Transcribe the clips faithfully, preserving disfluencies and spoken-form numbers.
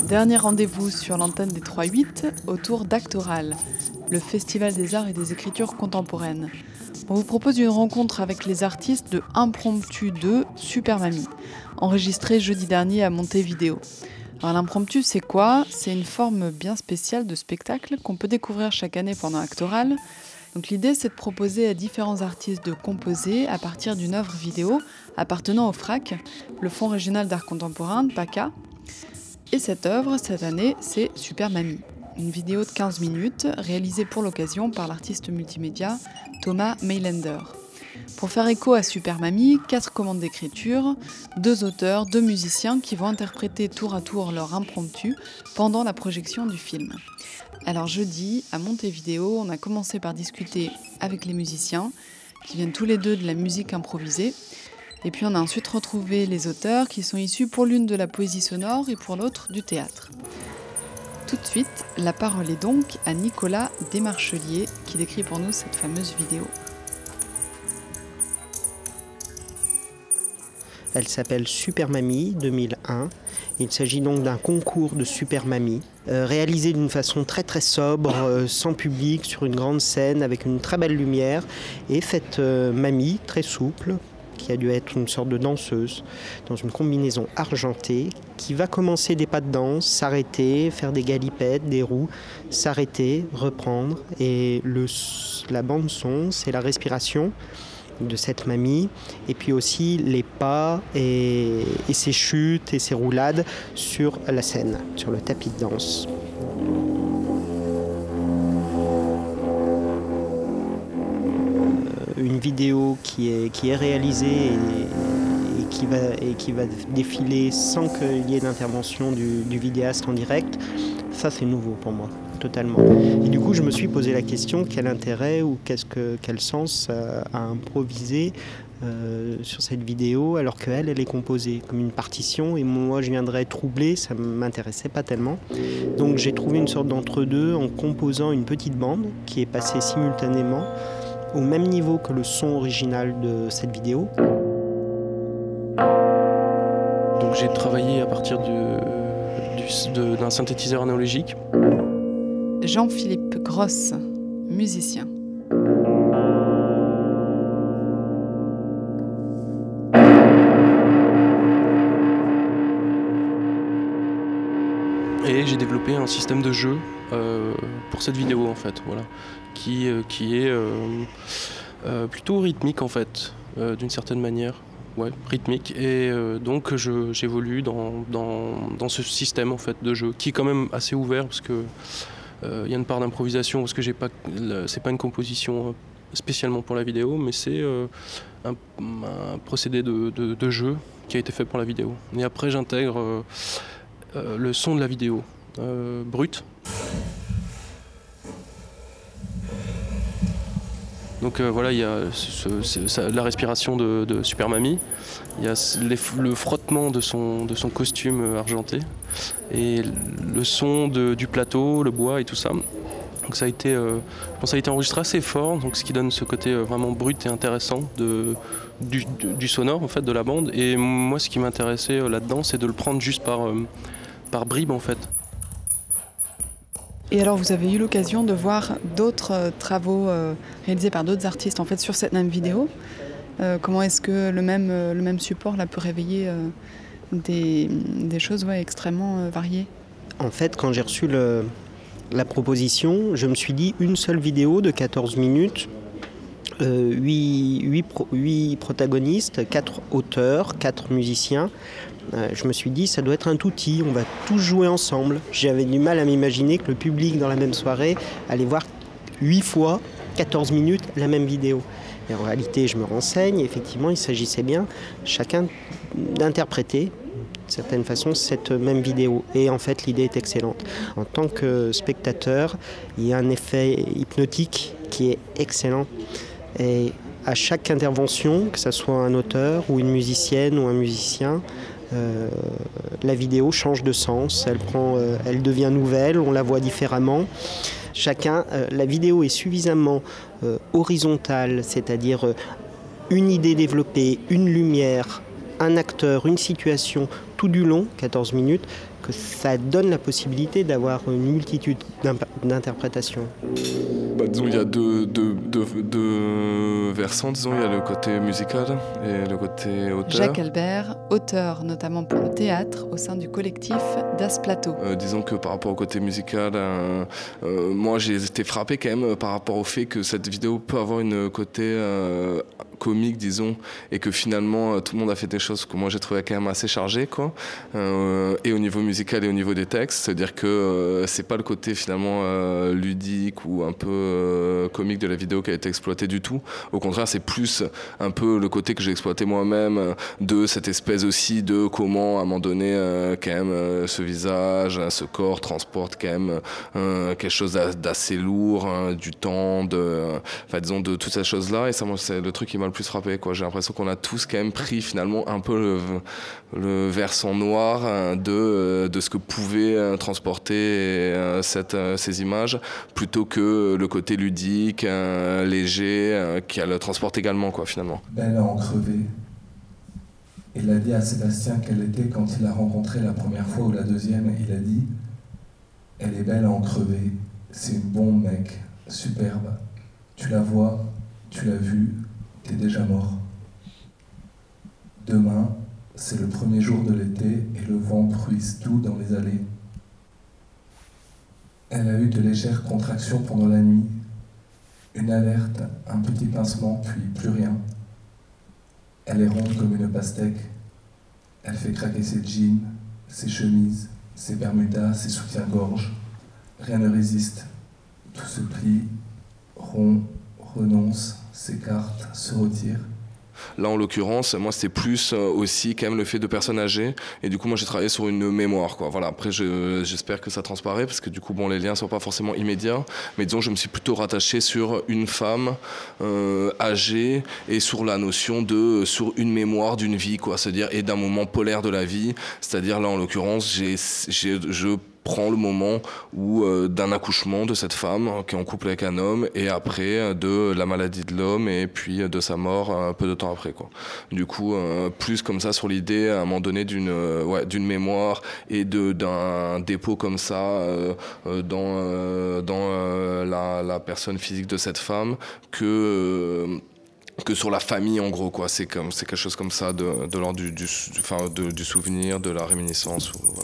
Dernier rendez-vous sur l'antenne des trois huit autour d'Actoral, le Festival des arts et des écritures contemporaines. On vous propose une rencontre avec les artistes de Impromptu deux Super Mamie, enregistré jeudi dernier à Montevideo. Alors l'impromptu, c'est quoi ? C'est une forme bien spéciale de spectacle qu'on peut découvrir chaque année pendant Actoral. Donc l'idée, c'est de proposer à différents artistes de composer à partir d'une œuvre vidéo appartenant au F R A C, le Fonds régional d'art contemporain, P A C A. Et cette œuvre, cette année, c'est Super Mamie, une vidéo de quinze minutes réalisée pour l'occasion par l'artiste multimédia Thomas Mailander. Pour faire écho à Super Mamie, quatre commandes d'écriture, deux auteurs, deux musiciens qui vont interpréter tour à tour leur impromptu pendant la projection du film. Alors jeudi, à Montevideo, on a commencé par discuter avec les musiciens, qui viennent tous les deux de la musique improvisée. Et puis on a ensuite retrouvé les auteurs qui sont issus pour l'une de la poésie sonore et pour l'autre du théâtre. Tout de suite, la parole est donc à Nicolas Desmarchelier qui décrit pour nous cette fameuse vidéo. Elle s'appelle Super Mamie deux mille un. Il s'agit donc d'un concours de Super Mamie, euh, réalisé d'une façon très très sobre, euh, sans public, sur une grande scène, avec une très belle lumière. Et cette euh, mamie très souple, qui a dû être une sorte de danseuse, dans une combinaison argentée, qui va commencer des pas de danse, s'arrêter, faire des galipettes, des roues, s'arrêter, reprendre. Et le, la bande-son, c'est la respiration de cette mamie, et puis aussi les pas et, et ses chutes et ses roulades sur la scène, sur le tapis de danse. Une vidéo qui est, qui est réalisée et, et, qui va, et qui va défiler sans qu'il y ait d'intervention du, du vidéaste en direct, ça c'est nouveau pour moi, totalement. Et du coup je me suis posé la question, quel intérêt ou qu'est-ce que, quel sens à, à improviser euh, sur cette vidéo alors qu'elle, elle est composée comme une partition et moi je viendrais troubler, ça ne m'intéressait pas tellement. Donc j'ai trouvé une sorte d'entre-deux en composant une petite bande qui est passée simultanément au même niveau que le son original de cette vidéo. Donc j'ai travaillé à partir de, du, de, d'un synthétiseur analogique. Jean-Philippe Grosse, musicien. Et j'ai développé un système de jeu euh, pour cette vidéo en fait, voilà, qui, euh, qui est euh, euh, plutôt rythmique en fait, euh, d'une certaine manière, ouais, rythmique. Et euh, donc je, j'évolue dans, dans, dans ce système en fait de jeu, qui est quand même assez ouvert parce que euh, y a une part d'improvisation parce que j'ai pas, c'est pas une composition spécialement pour la vidéo, mais c'est euh, un, un procédé de, de, de jeu qui a été fait pour la vidéo. Et après j'intègre euh, Euh, le son de la vidéo euh, brut. Donc euh, voilà, il y a ce, ce, ce, la respiration de, de Super Mamie, il y a les, le frottement de son, de son costume argenté et le son de, du plateau, le bois et tout ça. Donc ça a été, euh, bon, ça a été enregistré assez fort, donc ce qui donne ce côté euh, vraiment brut et intéressant de, du, du sonore en fait, de la bande. Et moi, ce qui m'intéressait euh, là-dedans, c'est de le prendre juste par euh, par bribes en fait. Et alors vous avez eu l'occasion de voir d'autres euh, travaux euh, réalisés par d'autres artistes en fait sur cette même vidéo. Euh, comment est-ce que le même, euh, le même support là, peut réveiller euh, des, des choses ouais, extrêmement euh, variées ? En fait, quand j'ai reçu le, la proposition, je me suis dit une seule vidéo de quatorze minutes, euh, huit protagonistes, quatre auteurs, quatre musiciens. Euh, je me suis dit, ça doit être un outil, on va tous jouer ensemble. J'avais du mal à m'imaginer que le public, dans la même soirée, allait voir huit fois, quatorze minutes, la même vidéo. Et en réalité, je me renseigne, effectivement, il s'agissait bien, chacun d'interpréter, d'une certaine façon, cette même vidéo. Et en fait, l'idée est excellente. En tant que spectateur, il y a un effet hypnotique qui est excellent. Et à chaque intervention, que ce soit un auteur ou une musicienne ou un musicien, Euh, la vidéo change de sens, elle, prend, euh, elle devient nouvelle, on la voit différemment. Chacun, euh, la vidéo est suffisamment euh, horizontale, c'est-à-dire euh, une idée développée, une lumière, un acteur, une situation tout du long, quatorze minutes, que ça donne la possibilité d'avoir une multitude d'interprétations. Bah, disons, il y a deux, deux, deux, deux versants, disons, il y a le côté musical et le côté auteur. Jacques Albert, auteur notamment pour le théâtre au sein du collectif Das Plateau. Euh, disons que par rapport au côté musical, euh, euh, moi j'ai été frappé quand même par rapport au fait que cette vidéo peut avoir une côté euh, comique, disons, et que finalement tout le monde a fait des choses que moi j'ai trouvé quand même assez chargées, quoi. Euh, et au niveau musical et au niveau des textes, c'est-à-dire que euh, c'est pas le côté finalement euh, ludique ou un peu euh, comique de la vidéo qui a été exploité du tout. Au contraire, c'est plus un peu le côté que j'ai exploité moi-même de cette espèce aussi de comment à un moment donné euh, quand même euh, ce visage, ce corps transporte quand même euh, quelque chose d'assez lourd, hein, du temps, de, enfin disons de toutes ces choses-là. Et ça, moi, c'est le truc qui m'a le plus frappé, quoi. J'ai l'impression qu'on a tous quand même pris finalement un peu le, le versant noir hein, de, de ce que pouvaient transporter euh, cette, euh, ces images, plutôt que le côté ludique, euh, léger, euh, qui le transporte également, quoi, finalement. Belle à en crever. Il a dit à Sébastien qu'elle était quand il l'a rencontrée la première fois ou la deuxième. Il a dit « Elle est belle à en crever, c'est une bombe, mec, superbe. Tu la vois, tu l'as vue, t'es déjà mort. Demain, c'est le premier jour de l'été et le vent bruisse doux dans les allées. Elle a eu de légères contractions pendant la nuit, une alerte, un petit pincement, puis plus rien. Elle est ronde comme une pastèque. Elle fait craquer ses jeans, ses chemises, ses bermudas, ses soutiens-gorge. Rien ne résiste. Tout se plie, rompt, renonce, s'écarte, se retire. Là, en l'occurrence, moi, c'était plus aussi quand même le fait de personnes âgées. Et du coup, moi, j'ai travaillé sur une mémoire, quoi. Voilà. Après, je, j'espère que ça transparaît parce que du coup, bon, les liens sont pas forcément immédiats. Mais disons, je me suis plutôt rattaché sur une femme euh, âgée et sur la notion de sur une mémoire d'une vie, quoi. C'est-à-dire et d'un moment polaire de la vie. C'est-à-dire là, en l'occurrence, j'ai, j'ai, je prend le moment où euh, d'un accouchement de cette femme euh, qui est en couple avec un homme et après euh, de la maladie de l'homme et puis euh, de sa mort un peu de temps après, quoi. Du coup euh, plus comme ça sur l'idée à un moment donné d'une euh, ouais, d'une mémoire et de d'un dépôt comme ça euh, euh, dans euh, dans euh, la, la personne physique de cette femme que euh, que sur la famille, en gros, quoi. C'est comme c'est quelque chose comme ça de de l'ordre du du enfin du, du souvenir, de la réminiscence, voilà.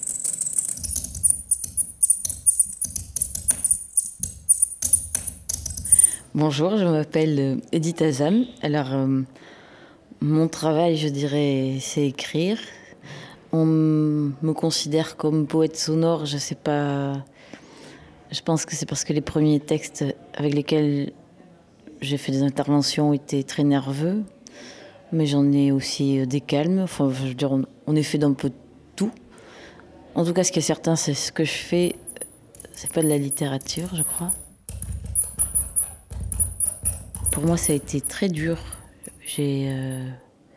Bonjour, je m'appelle Edith Azam. Alors, euh, mon travail, je dirais, c'est écrire. On me considère comme poète sonore, je sais pas. Je pense que c'est parce que les premiers textes avec lesquels j'ai fait des interventions étaient très nerveux. Mais j'en ai aussi des calmes. Enfin, je veux dire, on, on est fait d'un peu de tout. En tout cas, ce qui est certain, c'est ce que je fais, c'est pas de la littérature, je crois. Pour moi, ça a été très dur. J'ai, euh,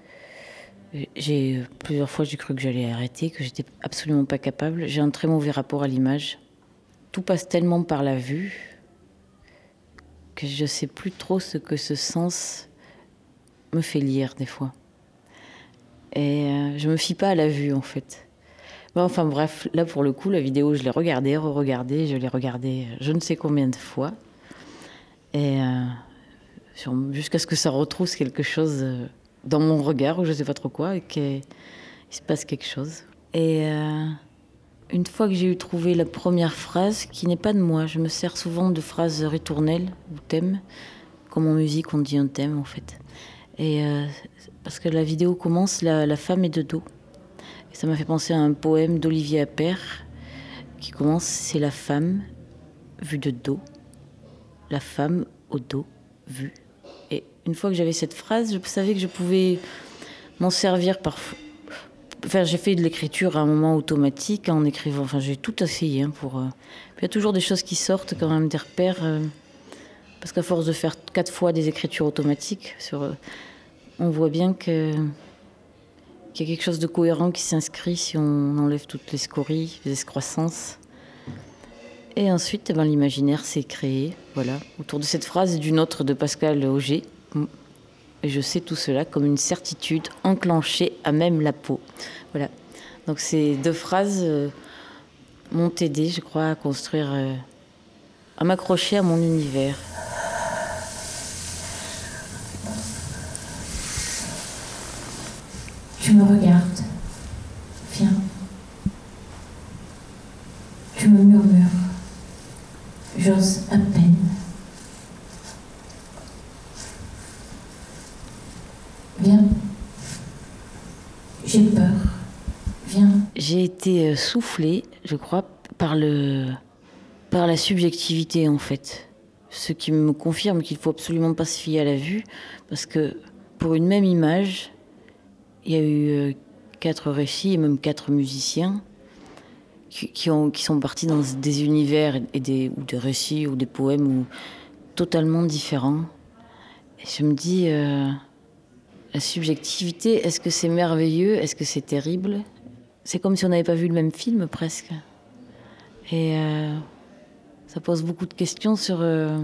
j'ai plusieurs fois, j'ai cru que j'allais arrêter, que j'étais absolument pas capable. J'ai un très mauvais rapport à l'image. Tout passe tellement par la vue que je sais plus trop ce que ce sens me fait lire des fois. Et euh, je me fie pas à la vue, en fait. Bon, enfin bref, là pour le coup, la vidéo, je l'ai regardée, re-regardée, je l'ai regardée je ne sais combien de fois. Et euh, jusqu'à ce que ça retrousse quelque chose dans mon regard ou je sais pas trop quoi et qu'il se passe quelque chose. Et euh, une fois que j'ai eu trouvé la première phrase, qui n'est pas de moi, je me sers souvent de phrases ritournelles ou thèmes, comme en musique on dit un thème en fait. Et euh, parce que la vidéo commence, la, la femme est de dos. Et ça m'a fait penser à un poème d'Olivier Appert qui commence, c'est la femme vue de dos, la femme au dos vue. Et une fois que j'avais cette phrase, je savais que je pouvais m'en servir parfois. Enfin, j'ai fait de l'écriture à un moment automatique en écrivant. Enfin, j'ai tout essayé hein, pour. Euh... Puis il y a toujours des choses qui sortent quand même des repères, euh... parce qu'à force de faire quatre fois des écritures automatiques, sur, euh... on voit bien que qu'il y a quelque chose de cohérent qui s'inscrit si on enlève toutes les scories, les excroissances. Et ensuite, eh ben, l'imaginaire s'est créé, voilà, autour de cette phrase et d'une autre de Pascal Auger. Et je sais tout cela comme une certitude enclenchée à même la peau. Voilà. Donc ces deux phrases euh, m'ont aidé, je crois, à construire, euh, à m'accrocher à mon univers. Tu me regardes. Viens. Tu me murmures. J'ose à peine. Viens. J'ai peur. Viens. J'ai été soufflée, je crois, par, le, par la subjectivité, en fait. Ce qui me confirme qu'il ne faut absolument pas se fier à la vue, parce que pour une même image, il y a eu quatre récits et même quatre musiciens qui, qui, ont, qui sont partis dans des univers et des, ou des récits ou des poèmes ou, totalement différents. Et je me dis, euh, la subjectivité, est-ce que c'est merveilleux? Est-ce que c'est terrible? C'est comme si on n'avait pas vu le même film, presque. Et euh, ça pose beaucoup de questions sur... Euh,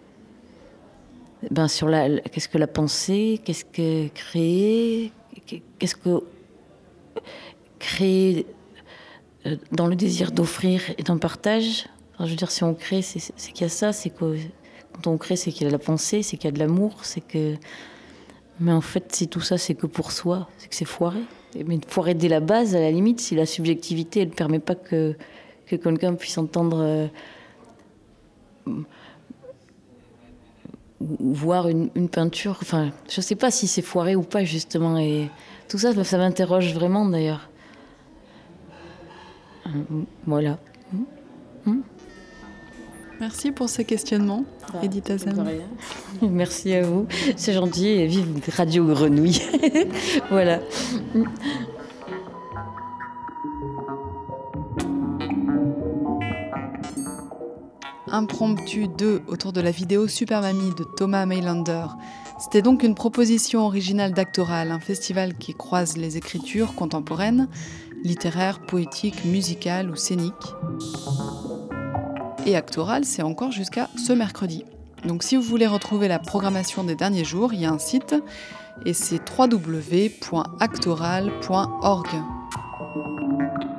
ben sur la, qu'est-ce que la pensée? Qu'est-ce que créer? Qu'est-ce que créer dans le désir d'offrir et d'un partage? Enfin, je veux dire, si on crée, c'est, c'est qu'il y a ça. C'est que, quand on crée, c'est qu'il y a de la pensée, c'est qu'il y a de l'amour. C'est que... Mais en fait, si tout ça, c'est que pour soi, c'est que c'est foiré. Mais foiré dès la base, à la limite, si la subjectivité, elle ne permet pas que, que quelqu'un puisse entendre... Euh, ou voir une, une peinture, enfin, je sais pas si c'est foiré ou pas, justement, et tout ça, ça m'interroge vraiment, d'ailleurs. Voilà. Merci pour ces questionnements, bah, Edith Hazem. Merci à vous, c'est gentil, et vive Radio Grenouille. Voilà. Impromptu deux autour de la vidéo Super Mamie de Thomas Mailander. C'était donc une proposition originale d'Actoral, un festival qui croise les écritures contemporaines, littéraires, poétiques, musicales ou scéniques. Et Actoral, c'est encore jusqu'à ce mercredi. Donc si vous voulez retrouver la programmation des derniers jours, il y a un site et c'est w w w point actoral point org.